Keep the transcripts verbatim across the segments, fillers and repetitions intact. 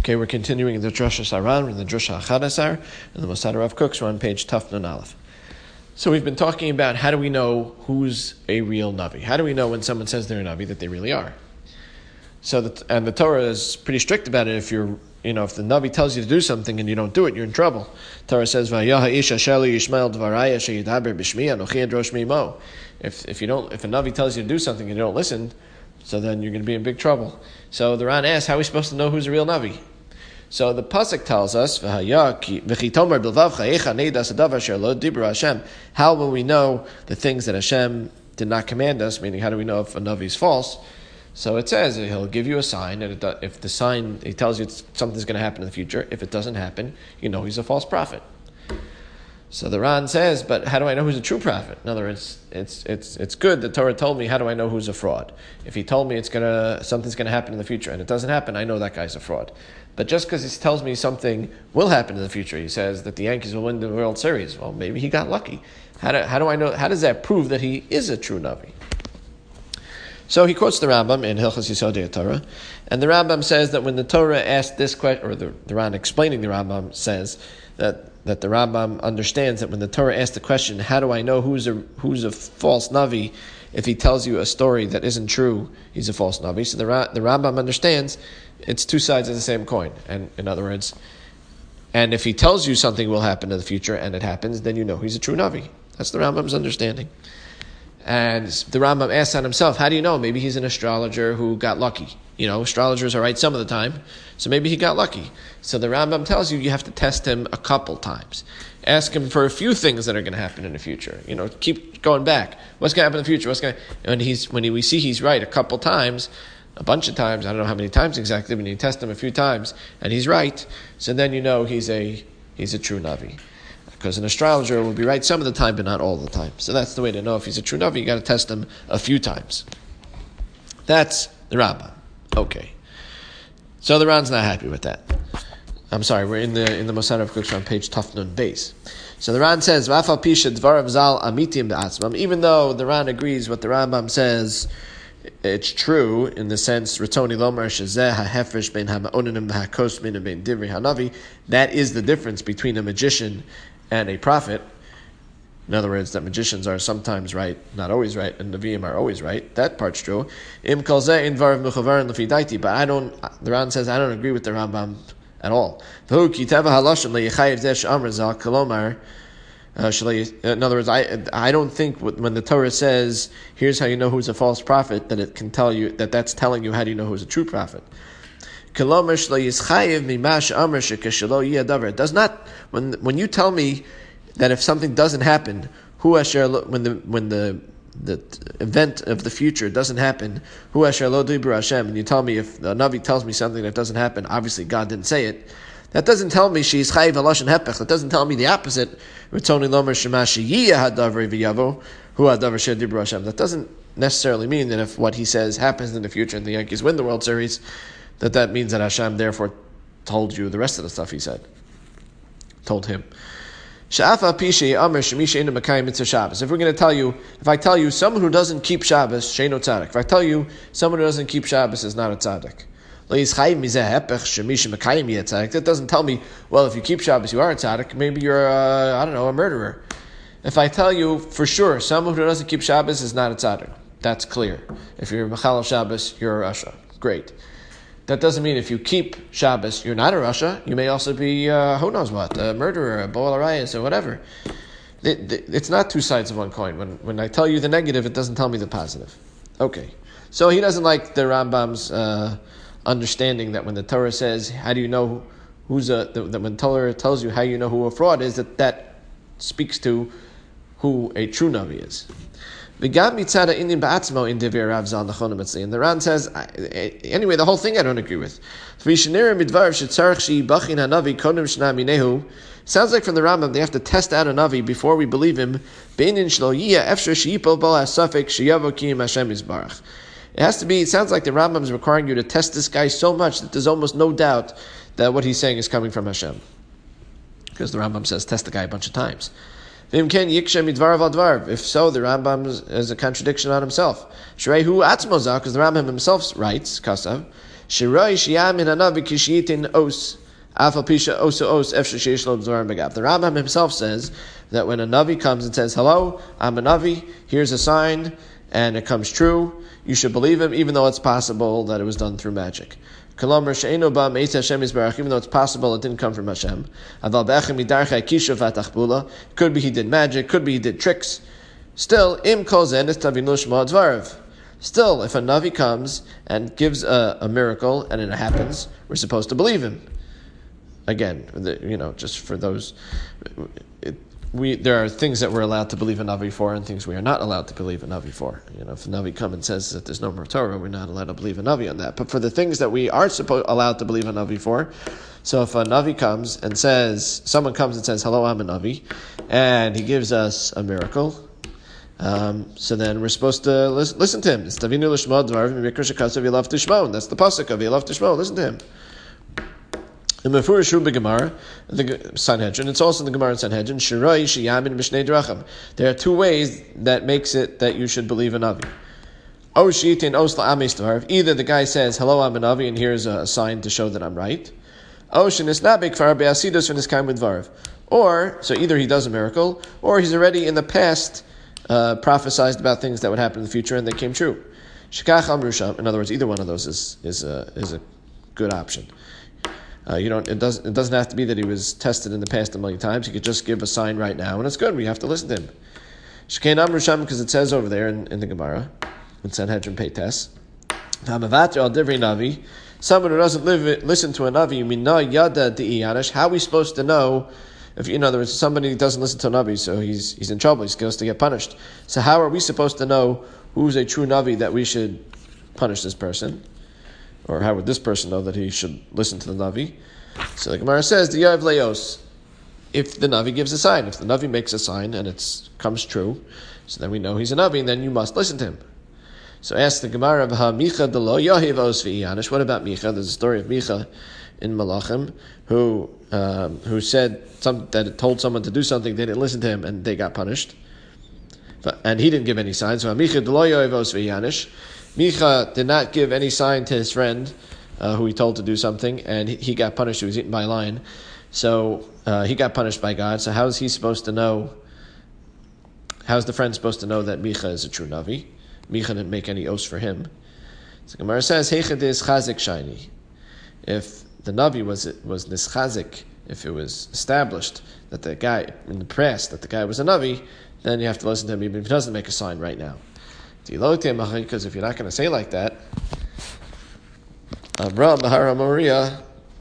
Okay, we're continuing the Drusha Saran, we're in the Drusha Achadasar, and the Mosad Rav Cooks, we're on page Taf Nun Aleph. So we've been talking about how do we know who's a real Navi? How do we know when someone says they're a Navi that they really are? So, that, and the Torah is pretty strict about it. If you're, you know, if the Navi tells you to do something and you don't do it, you're in trouble. Torah says, "Vayaha ish asher li yishmael dvaraya sheyidaber b'shmi anochi adrosh mimo." If if you don't, if a Navi tells you to do something and you don't listen, so then you're going to be in big trouble. So the Ran asks, how are we supposed to know who's a real Navi? So the pasuk tells us, how will we know the things that Hashem did not command us? Meaning, how do we know if a Navi is false? So it says he'll give you a sign, and it, if the sign he tells you something's going to happen in the future, if it doesn't happen, you know he's a false prophet. So the Ran says, but how do I know who's a true prophet? In other words, it's it's it's good the Torah told me. How do I know who's a fraud? If he told me it's gonna something's gonna happen in the future and it doesn't happen, I know that guy's a fraud. But just because he tells me something will happen in the future, he says that the Yankees will win the World Series. Well, maybe he got lucky. How do how do I know? How does that prove that he is a true Navi? So he quotes the Rambam in Hilchos Yesodei Torah, and the Rambam says that when the Torah asked this question, or the, the Ran explaining the Rambam says that that the Rambam understands that when the Torah asked the question, how do I know who's a who's a false Navi? If he tells you a story that isn't true, he's a false Navi. So the the Rambam understands it's two sides of the same coin. And in other words, and if he tells you something will happen in the future and it happens, then you know he's a true Navi. That's the Rambam's understanding. And the Rambam asks on himself, how do you know? Maybe he's an astrologer who got lucky. You know, astrologers are right some of the time, so maybe he got lucky. So the Rambam tells you you have to test him a couple times. Ask him for a few things that are going to happen in the future. You know, keep going back. What's going to happen in the future? What's going to, and he's when he, we see he's right a couple times, a bunch of times. I don't know how many times exactly, but you test him a few times, and he's right. So then you know he's a he's a true Navi. Because an astrologer will be right some of the time, but not all the time. So that's the way to know if he's a true Navi. You got to test him a few times. That's the Rambam. Okay. So the Ran's not happy with that. I'm sorry, we're in the in the Mosad Rav Cooks on page Taf Nun Beis. So the Ran says, "V'afal pisha dvarav zal amitim be'atzmam." Even though the Ran agrees what the Rambam says, it's true in the sense Ratzoni lomar shezeh ha'hefresh bein ha'ma'onim v'ha'kos min bein divrei ha'navi. That is the difference between a magician and a prophet. In other words, that magicians are sometimes right, not always right, and Nevi'im are always right. That part's true. Im kol zeh in dvarav mechuvarin lefi daiti. But I don't. The Ran says I don't agree with the Rambam at all. V'hu ki teva halashon le'yechayev zeh she'amar zal kolomar. In other words, I I don't think when the Torah says, "Here's how you know who's a false prophet," that it can tell you that that's telling you how do you know who's a true prophet. It does not. When when you tell me that if something doesn't happen, who asher when the when the the event of the future doesn't happen, who asher lo dibur Hashem, and you tell me if the Navi tells me something that doesn't happen, obviously God didn't say it. That doesn't tell me she's chayiv halashon hepech. That doesn't tell me the opposite. Ritzoni lomer shemashi yiyah hadavar v'yavo hu hadavar sher dibur Hashem. That doesn't necessarily mean that if what he says happens in the future and the Yankees win the World Series, that that means that Hashem therefore told you the rest of the stuff he said. Told him. If we're going to tell you, if I tell you someone who doesn't keep Shabbos, sheino tzaddik. If I tell you someone who doesn't keep Shabbos is not a tzaddik. That doesn't tell me, well, if you keep Shabbos, you are a tzaddik. Maybe you're, a, I don't know, a murderer. If I tell you for sure someone who doesn't keep Shabbos is not a tzaddik, that's clear. If you're Mechal Shabbos, you're a Rasha. Great. That doesn't mean if you keep Shabbos, you're not a Rasha. You may also be, uh, who knows what, a murderer, a Bo'al Arayas, or whatever. It, it, it's not two sides of one coin. When when I tell you the negative, it doesn't tell me the positive. Okay. So he doesn't like the Rambam's uh, understanding that when the Torah says, how do you know who's a, that when Torah tells you how you know who a fraud is, that that speaks to who a true Navi is. And the Ran says, anyway, the whole thing I don't agree with. Sounds like from the Rambam they have to test out a Navi before we believe him. It has to be, it sounds like the Rambam is requiring you to test this guy so much that there's almost no doubt that what he's saying is coming from Hashem. Because the Rambam says test the guy a bunch of times. If so, the Rambam is a contradiction on himself. Because the Rambam himself writes, Kasav, Shirai shiyamin hanavi kishiyitin os. The Rambam himself says that when a Navi comes and says, hello, I'm a Navi, here's a sign, and it comes true, you should believe him, even though it's possible that it was done through magic. Even though it's possible it didn't come from Hashem. Could be he did magic, could be he did tricks. Still, Still, if a Navi comes and gives a, a miracle and it happens, we're supposed to believe him. Again, the, you know, just for those, it, we there are things that we're allowed to believe a Navi for and things we are not allowed to believe a Navi for. You know, if a Navi comes and says that there's no more Torah, we're not allowed to believe a Navi on that. But for the things that we are supposed allowed to believe a Navi for, so if a Navi comes and says, someone comes and says, hello, I'm a Navi, and he gives us a miracle, um, so then we're supposed to listen, listen to him. It's Tavinu l'shmo dvar v'mikra shekasav yelav tishmo. That's the pasuk of yelav tishmo. Listen to him. The Mefurish Ru b'Gemara, the Sanhedrin. It's also in the Gemara in Sanhedrin. Shiroi shiyamin b'shnei dracham. There are two ways that makes it that you should believe a Navi. O shitin os la'amei stvar. Either the guy says, "Hello, I'm a Navi, and here's a sign to show that I'm right." O shenis nabek far be'asidus v'niskayim midvarv. Or so either he does a miracle, or he's already in the past uh, prophesied about things that would happen in the future, and they came true. Shikach amru sham. In other words, either one of those is is a is a good option. Uh, you don't. It doesn't. It doesn't have to be that he was tested in the past a million times. He could just give a sign right now, and it's good. We have to listen to him. Shkein Amru Sham, because it says over there in, in the Gemara, in Sanhedrin Peites, Hamavater al Divrei Navi. Someone who doesn't live, listen to a Navi, you mean no yada di'iyanish. How are we supposed to know? If in other words, somebody doesn't listen to a Navi, so he's he's in trouble. He's supposed to get punished. So how are we supposed to know who's a true Navi that we should punish this person? Or how would this person know that he should listen to the Navi? So the Gemara says, the Yav Leos, if the Navi gives a sign, if the Navi makes a sign and it comes true, so then we know he's a Navi, and then you must listen to him. So ask the Gemara, Micha de lo Yahiv os v'iyanish. What about Micha? There's a story of Micha in Malachim, who um, who said some, that it told someone to do something, they didn't listen to him, and they got punished. But, and he didn't give any sign. So Micha de lo Yahiv os v'iyanish. Micha did not give any sign to his friend, uh, who he told to do something, and he, he got punished. He was eaten by a lion. So uh, he got punished by God. So how is he supposed to know? How is the friend supposed to know that Micha is a true Navi? Micha didn't make any oaths for him. So Gemara says, Heichad is chazik shiny. If the Navi was was nischazik, if it was established that the guy in the past that the guy was a Navi, then you have to listen to him even if he doesn't make a sign right now. Because if you're not going to say like that, Avram Bahara Maria,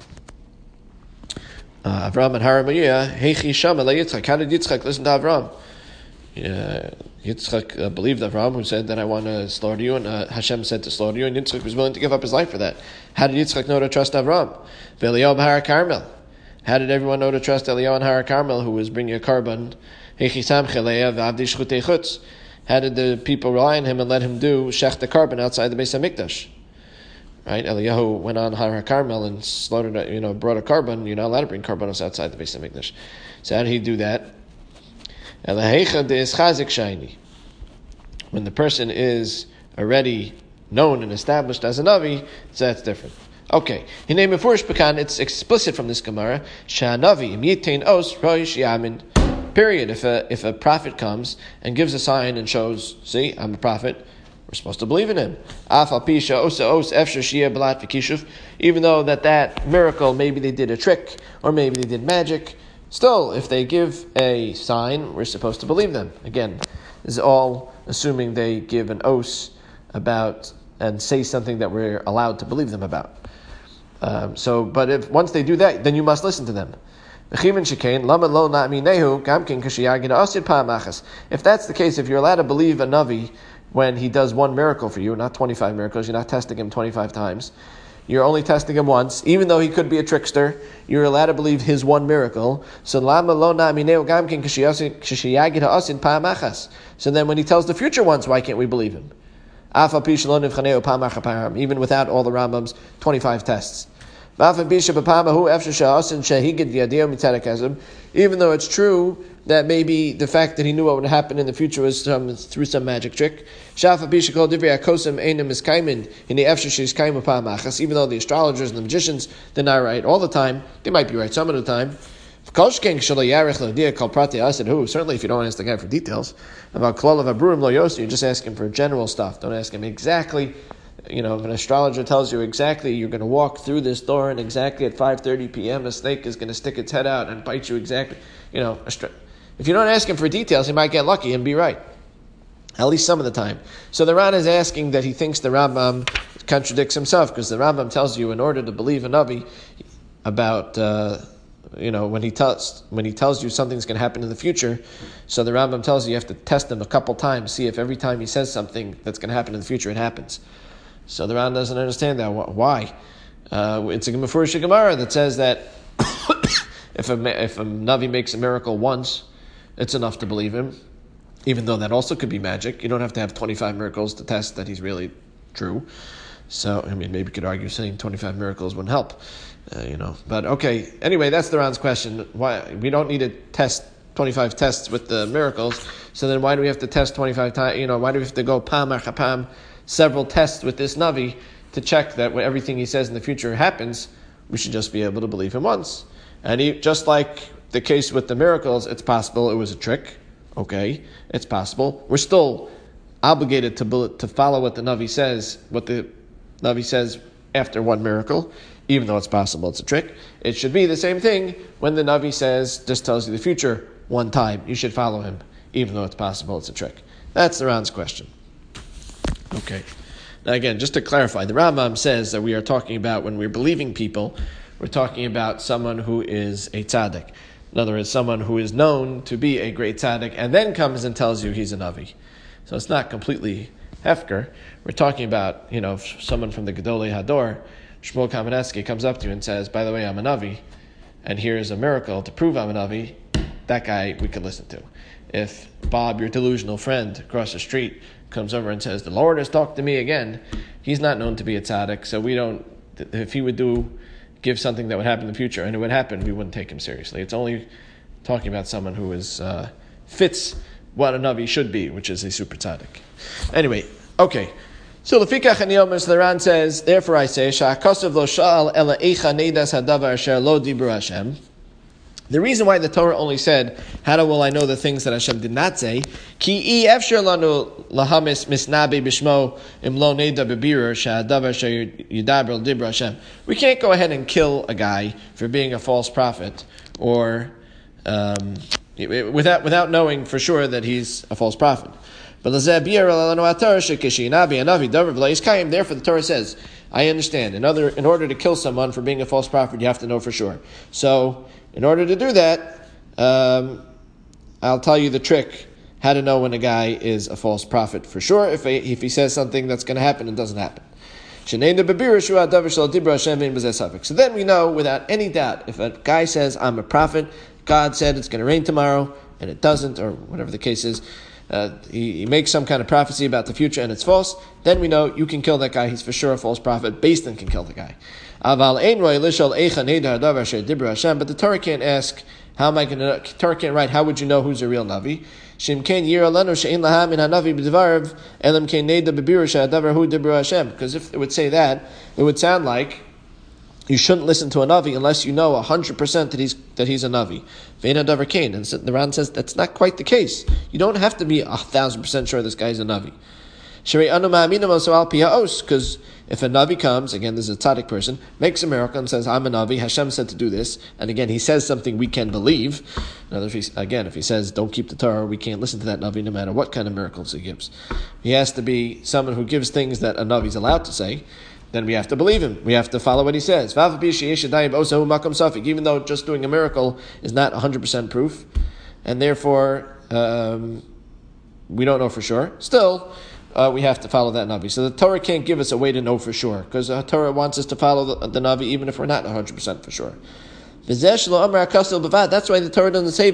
Avram and Hara Maria, Heichi Shama la Yitzchak. How did Yitzchak listen to Avram? Uh, Yitzchak uh, believed Avram, who said that I want to slaughter you, and uh, Hashem said to slaughter you, and Yitzchak was willing to give up his life for that. How did Yitzchak know to trust Avram? Eliyahu Bahara Carmel. How did everyone know to trust Eliyahu and Hara Carmel, who was bringing a carbon? Heichi Samche le'eh v'avdi shchutei chutz. How did the people rely on him and let him do shech the carbon outside the Beis Hamikdash? Right? Eliyahu went on Har HaKarmel and slaughtered, a, you know, brought a carbon. You're not allowed to bring carbonos outside the Beis Hamikdash. So how did he do that? When the person is already known and established as a Navi, so that's different. Okay. It's explicit from this Gemara. Sha'anavi yitain os roish yamin. Period. If a if a prophet comes and gives a sign and shows, see, I'm a prophet, we're supposed to believe in him. Even though that that miracle, maybe they did a trick, or maybe they did magic, still, if they give a sign, we're supposed to believe them. Again, this is all assuming they give an oath about and say something that we're allowed to believe them about. Um, so, but if once they do that, then you must listen to them. If that's the case, if you're allowed to believe a Navi when he does one miracle for you, not twenty-five miracles, you're not testing him twenty-five times, you're only testing him once, even though he could be a trickster, you're allowed to believe his one miracle. So so then when he tells the future ones, why can't we believe him? Even without all the Rambam's twenty-five tests. Even though it's true that maybe the fact that he knew what would happen in the future was some, through some magic trick. Even though the astrologers and the magicians, they're not right all the time. They might be right some of the time. Certainly, if you don't ask the guy for details about klal of abruim lo yosi, you just ask him for general stuff. Don't ask him exactly. You know, if an astrologer tells you exactly you're going to walk through this door and exactly at five thirty p.m. a snake is going to stick its head out and bite you exactly. You know, if you don't ask him for details, he might get lucky and be right. At least some of the time. So the Ran is asking that he thinks the Rambam contradicts himself, because the Rambam tells you in order to believe a Navi about, uh, you know, when he tells when he tells you something's going to happen in the future, so the Rambam tells you you have to test him a couple times, see if every time he says something that's going to happen in the future, it happens. So the Ran doesn't understand that. Why? Uh, it's a Mefurish Gemara that says that if a if a Navi makes a miracle once, it's enough to believe him. Even though that also could be magic. You don't have to have twenty-five miracles to test that he's really true. So, I mean, maybe you could argue saying twenty-five miracles wouldn't help. Uh, you know, but okay. Anyway, that's the Ran's question. Why we don't need to test twenty-five tests with the miracles? So then, why do we have to test twenty-five times? You know, why do we have to go pam achapam, several tests with this Navi to check that when everything he says in the future happens? We should just be able to believe him once. And he, just like the case with the miracles, it's possible it was a trick. Okay, it's possible. We're still obligated to to follow what the Navi says, what the Navi says after one miracle, even though it's possible it's a trick. It should be the same thing when the Navi says, just tells you the future one time. You should follow him, even though it's possible it's a trick. That's the Ran's question. Okay. Now again, just to clarify, the Rambam says that we are talking about, when we're believing people, we're talking about someone who is a tzaddik. In other words, someone who is known to be a great tzaddik and then comes and tells you he's a Navi. So it's not completely hefker. We're talking about, you know, someone from the Gedolei Hador, Shmuel Kamenetsky, comes up to you and says, by the way, I'm a Navi, and here's a miracle to prove I'm a Navi. That guy we could listen to. If Bob, your delusional friend across the street, comes over and says, the Lord has talked to me again, he's not known to be a tzaddik, so we don't, if he would do, give something that would happen in the future, and it would happen, we wouldn't take him seriously. It's only talking about someone who is uh, fits what a Navi should be, which is a super tzaddik. Anyway, okay. So Lefikach and Yomer, the Ran says, therefore I say, Sha'akasav lo sha'al ela eicha neidas hadavar asher lo dibur Hashem. The reason why the Torah only said, how will I know the things that Hashem did not say? Ki I efshar lanu lahamis misnabi bishmo im lo neida bebirur sha'adavar asher yidaber dibur Hashem. We can't go ahead and kill a guy for being a false prophet, or um, without without knowing for sure that he's a false prophet. But therefore the Torah says, I understand. In other, in order to kill someone for being a false prophet, you have to know for sure. So, in order to do that, um, I'll tell you the trick, how to know when a guy is a false prophet for sure, if he, if he says something that's going to happen and doesn't happen. So then we know without any doubt, if a guy says, I'm a prophet, God said it's going to rain tomorrow, and it doesn't, or whatever the case is, uh, he, he makes some kind of prophecy about the future and it's false, then we know you can kill that guy, he's for sure a false prophet, Beis Din can kill the guy. But the Torah can't ask, how am I going to, Torah can't write, how would you know who's a real Navi? Because if it would say that, it would sound like you shouldn't listen to a Navi unless you know one hundred percent that he's that he's a Navi. And the Ran says that's not quite the case. You don't have to be one thousand percent sure this guy's a Navi. Because if a Navi comes, again, this is a tzaddik person, makes a miracle and says, I'm a Navi, Hashem said to do this, and again, he says something we can believe. In other words, again, if he says, don't keep the Torah, we can't listen to that Navi no matter what kind of miracles he gives. He has to be someone who gives things that a Navi is allowed to say. Then we have to believe him. We have to follow what he says. Even though just doing a miracle is not one hundred percent proof, and therefore um, we don't know for sure, still, uh, we have to follow that Navi. So the Torah can't give us a way to know for sure, because the Torah wants us to follow the, the Navi even if we're not one hundred percent for sure. That's why the Torah doesn't say,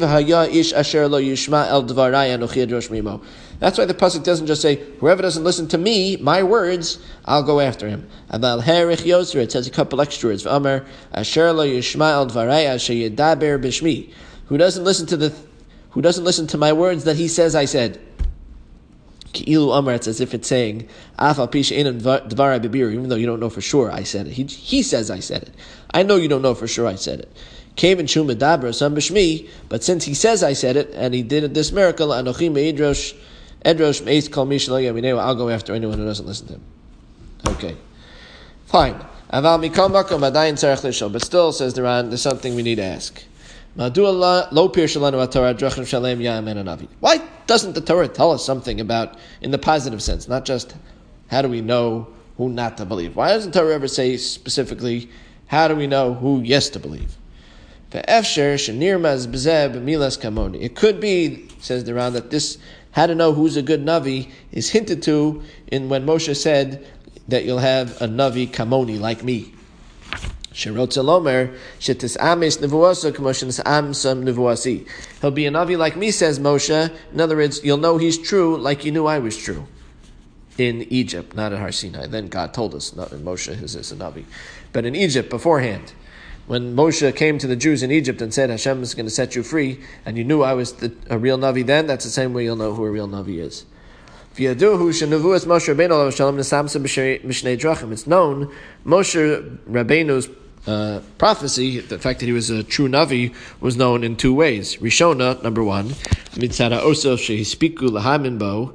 that's why the pasuk doesn't just say, whoever doesn't listen to me, my words, I'll go after him. It says a couple extra words. Who doesn't listen to the who doesn't listen to my words that he says I said. Ki'ilu Amar, it's as if it's saying, even though you don't know for sure I said it. He, he says I said it. I know you don't know for sure I said it. But since he says I said it, and he did this miracle, I'll go after anyone who doesn't listen to him. Okay. Fine. But still, says the Ran, there's something we need to ask. Why doesn't the Torah tell us something about, in the positive sense, not just how do we know who not to believe? Why doesn't the Torah ever say specifically, how do we know who yes to believe? It could be, says the Ran, that this, how to know who's a good Navi, is hinted to in when Moshe said that you'll have a Navi kamoni, like me. He'll be a Navi like me, says Moshe. In other words, you'll know he's true like you knew I was true in Egypt, not at Har Sinai. Then God told us, not in Moshe is a Navi. But in Egypt beforehand, when Moshe came to the Jews in Egypt and said, Hashem is going to set you free, and you knew I was the, a real Navi then, that's the same way you'll know who a real Navi is. It's known Moshe Rabbeinu's uh, prophecy, the fact that he was a true Navi, was known in two ways. Rishona, number one, mitzara osel shehispiku lahamin bo,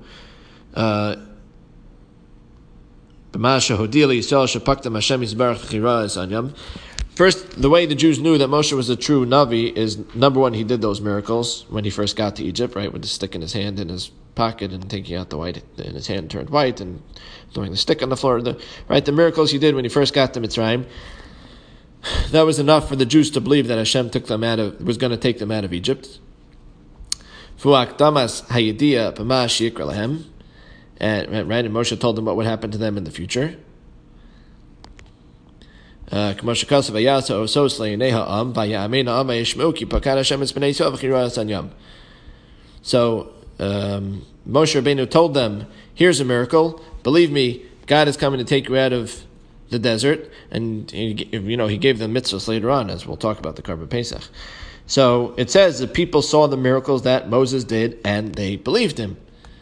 b'masha hodili yisrael shepaktam Hashem yisbarach chira esanyam. First, the way the Jews knew that Moshe was a true Navi is, number one, he did those miracles when he first got to Egypt, right, with the stick in his hand in his pocket and taking out the white, and his hand turned white and throwing the stick on the floor. The, right, the miracles he did when he first got to Mitzrayim, that was enough for the Jews to believe that Hashem took them out of, was going to take them out of Egypt. Fuak damas hayidiyah b'ma sheyikra lahem, and right, and Moshe told them what would happen to them in the future. Uh, so um, Moshe Rabbeinu told them, here's a miracle, believe me, God is coming to take you out of the desert, and he, you know, he gave them mitzvahs later on, as we'll talk about the Karban Pesach. So it says the people saw the miracles that Moses did, and they believed him.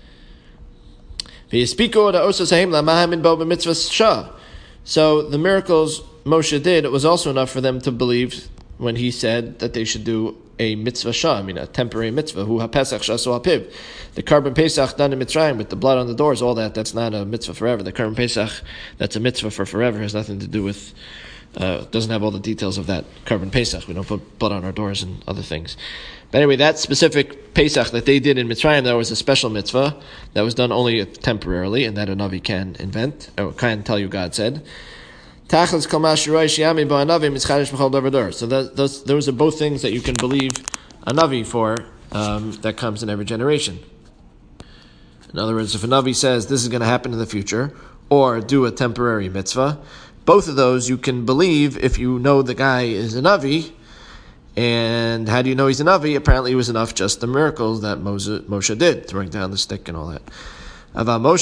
So the miracles Moshe did, it was also enough for them to believe when he said that they should do a mitzvah shah, I mean a temporary mitzvah, hu ha-pesach shasu ha-piv. The Karban Pesach done in Mitzrayim with the blood on the doors, all that, that's not a mitzvah forever. The Karban Pesach, that's a mitzvah for forever, has nothing to do with, uh, doesn't have all the details of that Karban Pesach. We don't put blood on our doors and other things. But anyway, that specific Pesach that they did in Mitzrayim, that was a special mitzvah that was done only temporarily, and that a Navi can invent, or can tell you God said. So that, those, those are both things that you can believe a Navi for, um, that comes in every generation. In other words, if a Navi says this is going to happen in the future, or do a temporary mitzvah, both of those you can believe if you know the guy is a Navi. And how do you know he's a Navi? Apparently it was enough just the miracles that Moses, Moshe did, throwing down the stick and all that. So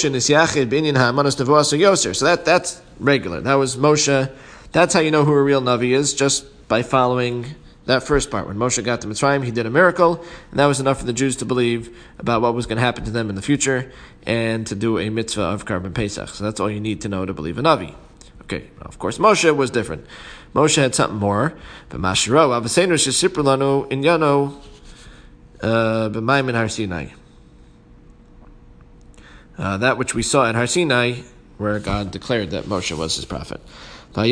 that, that's regular. That was Moshe. That's how you know who a real Navi is, just by following that first part. When Moshe got to Mitzrayim, he did a miracle, and that was enough for the Jews to believe about what was going to happen to them in the future, and to do a mitzvah of Karban Pesach. So that's all you need to know to believe a Navi. Okay, well, of course, Moshe was different. Moshe had something more. But Mashiro, Avasenu Shesiprulanu in Yano, B'mayim in Har Sinai. Uh, that which we saw at Har Sinai, where God declared that Moshe was his prophet. That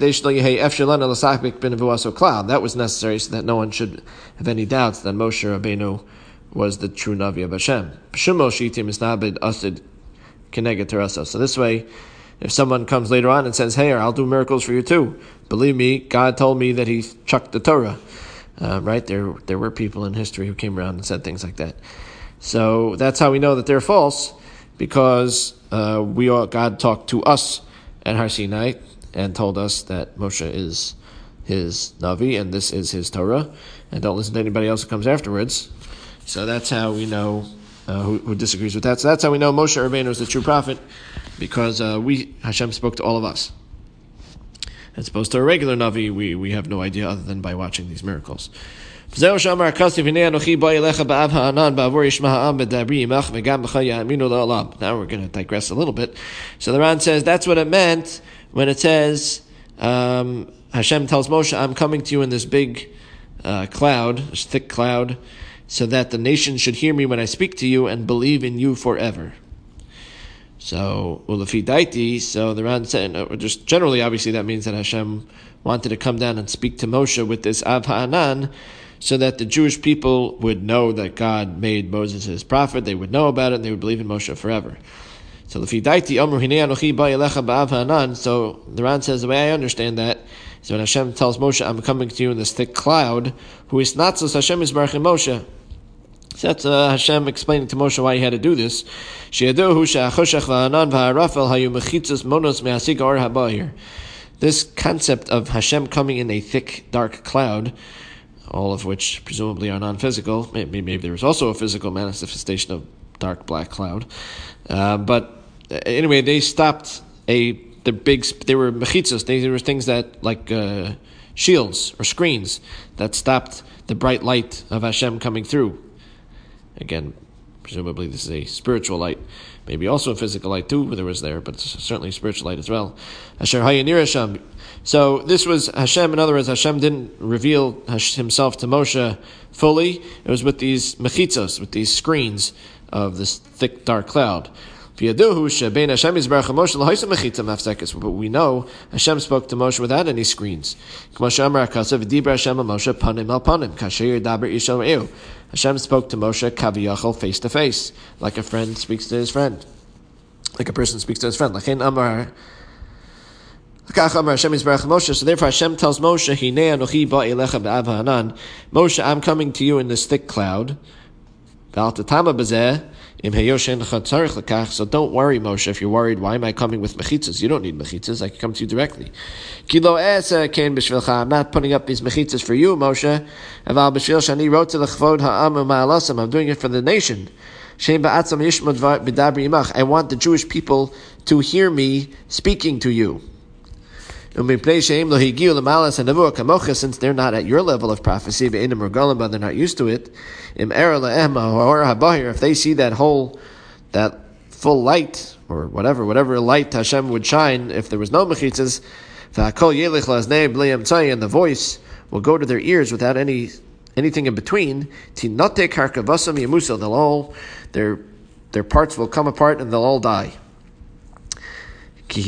was necessary so that no one should have any doubts that Moshe Rabbeinu was the true Navi of Hashem. So this way, if someone comes later on and says, hey, I'll do miracles for you too, believe me, God told me that he chucked the Torah. Uh, right? There there were people in history who came around and said things like that. So that's how we know that they're false, because uh, we all, God talked to us at Har Sinai and told us that Moshe is his Navi and this is his Torah, and don't listen to anybody else who comes afterwards. So that's how we know uh, who, who disagrees with that. So that's how we know Moshe Rabbeinu is the true prophet, because uh, we Hashem spoke to all of us. As opposed to a regular Navi, we, we have no idea other than by watching these miracles. Zeu shamar kasif hinei anochi ba elecha ba'av ha'anan ba'avor yishma ha'am b'dabri yimach v'gam b'cha ya'aminu la'olam. Now we're going to digress a little bit. So the Ran says that's what it meant when it says um, Hashem tells Moshe, I'm coming to you in this big uh, cloud, this thick cloud, so that the nation should hear me when I speak to you and believe in you forever. So, Ulafi Daiti, so the Ran said, uh, just generally, obviously, that means that Hashem wanted to come down and speak to Moshe with this Av Ha'anan, so that the Jewish people would know that God made Moses his prophet, they would know about it, and they would believe in Moshe forever. So, Ulafi Daiti, Omru Hinei Anochi Ba Elecha Ba'av Ha'anan, so the Ran says, the way I understand that, is when Hashem tells Moshe, I'm coming to you in this thick cloud, who is not so Hashem is Baruch Moshe. So that's uh, Hashem explaining to Moshe why he had to do this. This concept of Hashem coming in a thick, dark cloud, all of which presumably are non-physical, maybe, maybe there was also a physical manifestation of dark black cloud, uh, but anyway, they stopped a the big. They were mechitzos. They, they were things that like uh, shields or screens that stopped the bright light of Hashem coming through. Again, presumably this is a spiritual light, maybe also a physical light too, there was there, but it's certainly a spiritual light as well. Asher Hayanir Hashem. So this was Hashem, in other words, Hashem didn't reveal himself to Moshe fully. It was with these mechitzos, with these screens of this thick, dark cloud. But we know Hashem spoke to Moshe without any screens. Hashem spoke to Moshe kaviyachol face to face, like a friend speaks to his friend, like a person speaks to his friend. So therefore Hashem tells Moshe, Moshe, I'm coming to you in this thick cloud. So don't worry, Moshe, if you're worried, why am I coming with mechitzas? You don't need mechitzas, I can come to you directly. I'm not putting up these mechitzas for you, Moshe. I'm doing it for the nation. I want the Jewish people to hear me speaking to you. Since they're not at your level of prophecy, but they're not used to it, if they see that whole, that full light, or whatever, whatever light Hashem would shine, if there was no mechitzas, and the voice will go to their ears without any anything in between, they'll all, their, their parts will come apart and they'll all die. Because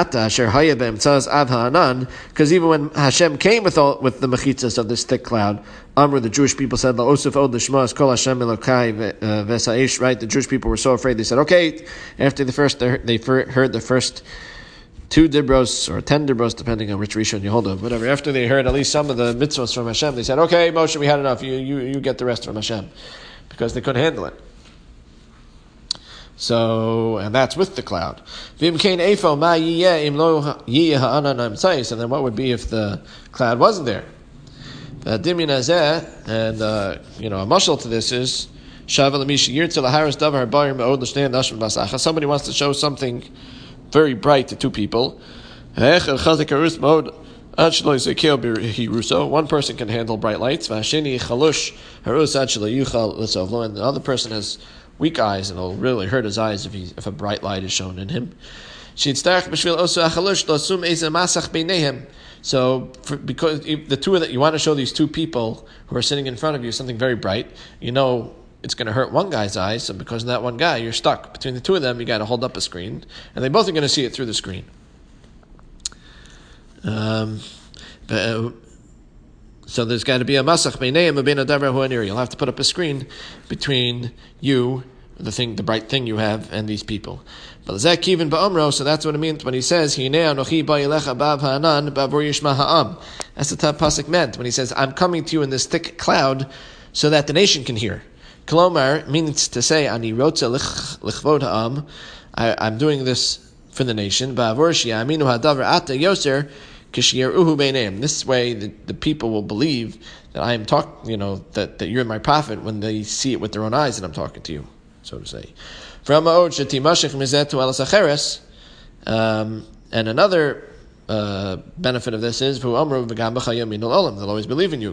even when Hashem came with all, with the mechitzas of this thick cloud, Amr, the Jewish people said, right? The Jewish people were so afraid, they said, okay, after the first, they heard the first two dibros, or ten dibros, depending on which Rishon you hold of, whatever, after they heard at least some of the mitzvahs from Hashem, they said, okay, Moshe, we had enough, you, you, you get the rest from Hashem, because they couldn't handle it. So, and that's with the cloud. And then what would be if the cloud wasn't there? And, uh, you know, a mashal to this is, somebody wants to show something very bright to two people. One person can handle bright lights, and the other person has weak eyes, and it'll really hurt his eyes if he, if a bright light is shown in him. So, for, because the two of that, you want to show these two people who are sitting in front of you something very bright, you know it's going to hurt one guy's eyes, so because of that one guy, you're stuck. Between the two of them, you got to hold up a screen, and they both are going to see it through the screen. Um, but, uh, So there's got to be a masach beinayim ubein hadavar hu'anir. You'll have to put up a screen between you, the thing, the bright thing you have, and these people. But zeh kivin ba'omro. So that's what it means when he says hinei anochi ba'elecha ba'av ha'anan ba'avor yishma ha'am. That's the top pasuk meant when he says, "I'm coming to you in this thick cloud, so that the nation can hear." Kolomar means to say, "Ani rotza lichvod ha'am." I'm doing this for the nation. Ba'avor shi'aminu hadavar ata yoser. This way, the, the people will believe that I am talking, you know, that, that you're my prophet when they see it with their own eyes that I'm talking to you, so to say. Um, and another uh, benefit of this is they'll always believe in you.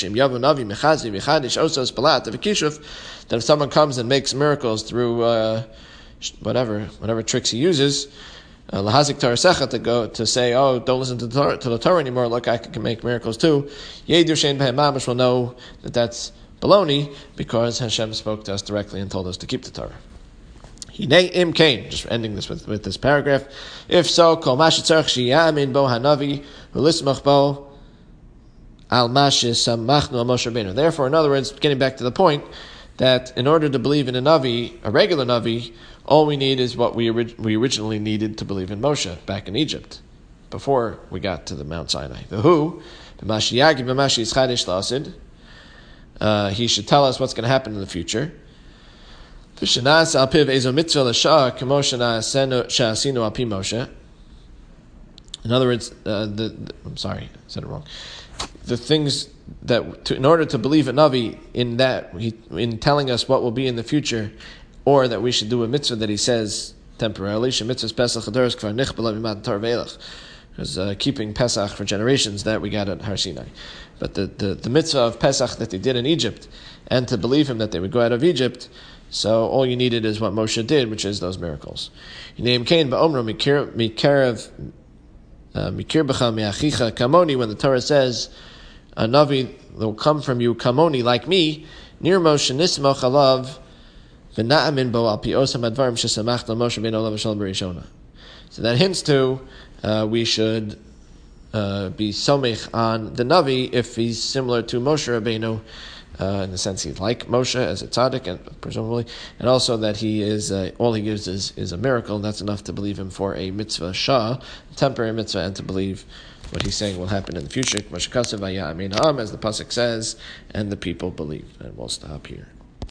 That if someone comes and makes miracles through uh, whatever whatever tricks he uses, uh, to go to say, oh, don't listen to the Torah, to the Torah anymore. Look, I can make miracles too. Will know that that's baloney because Hashem spoke to us directly and told us to keep the Torah. Im Kain, just ending this with, with this paragraph. If so, kol mashitzarch shiyamin bo hanavi hulismach bo al mashis samachnu al Moshe Rabbeinu. Therefore, in other words, getting back to the point that in order to believe in a navi, a regular navi, all we need is what we orig- we originally needed to believe in Moshe back in Egypt, before we got to the Mount Sinai. The who, b'mashiyagi b'mashi yischadish lasid. He should tell us what's going to happen in the future. In other words, uh, the, the, I'm sorry, I said it wrong. The things that, to, in order to believe a Navi in that, he, in telling us what will be in the future, or that we should do a mitzvah that he says temporarily, because uh, keeping Pesach for generations, that we got at Har Sinai. But the, the, the mitzvah of Pesach that they did in Egypt, and to believe him that they would go out of Egypt, so all you needed is what Moshe did, which is those miracles. When the Torah says, a Navi will come from you, kamoni, like me, near Moshe nismoch alav, v'na'amin bo al pi osam advarim shesamach la Moshe ben olav v'shalom b'rishona. So that hints to, uh, we should uh, be somech on the Navi if he's similar to Moshe Rabbeinu, Uh, in the sense he's like Moshe as a tzaddik, and presumably, and also that he is uh, all he gives is, is a miracle, and that's enough to believe him for a mitzvah shah, temporary mitzvah, and to believe what he's saying will happen in the future, as the pasuk says, and the people believe. And we'll stop here.